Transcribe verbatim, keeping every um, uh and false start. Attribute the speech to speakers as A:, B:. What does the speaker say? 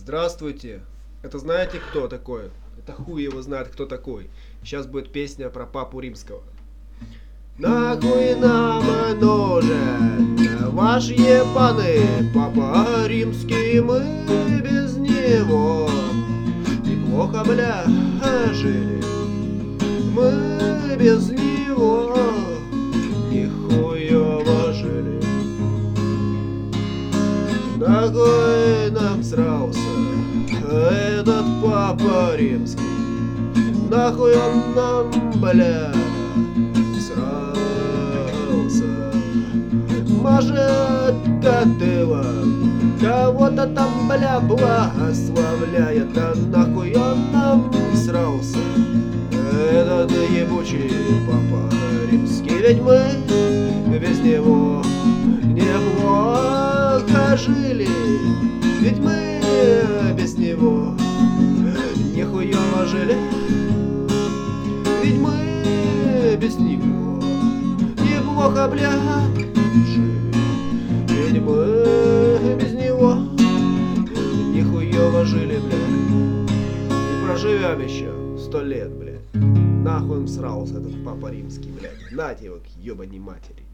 A: Здравствуйте. Это знаете, кто такой? Это хуй его знает, кто такой. Сейчас будет песня про Папу Римского. Нахуй нам нужен ваш ебаный Папа Римский, мы без него неплохо, бля, жили. Мы без него нихуево жили. Нахуй нам срался этот Папа Римский, нахуй он нам, бля, срался. Может, Катыва кого-то там, бля, благословляет, а нахуй он нам срался, этот ебучий Папа Римский. Ведь мы без него неплохо жили, ведь мы без него нихуево жили, ведь мы без него неплохо, бля, жили, ведь мы без него нихуево жили, бля, и проживем еще сто лет, бля. Нахуй он срался, этот Папа Римский, блядь. Нате его к ебаной матери.